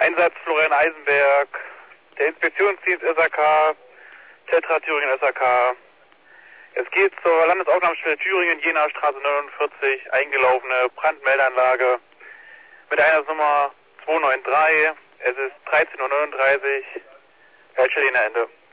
Einsatz Florian Eisenberg, der Inspektionsdienst SAK, Tetra Thüringen SAK. Es geht zur Landesaufnahmestelle Thüringen, Jena Straße 49, eingelaufene Brandmeldeanlage mit Einsatznummer 293. Es ist 13:39 Uhr, Feldstelle Ende.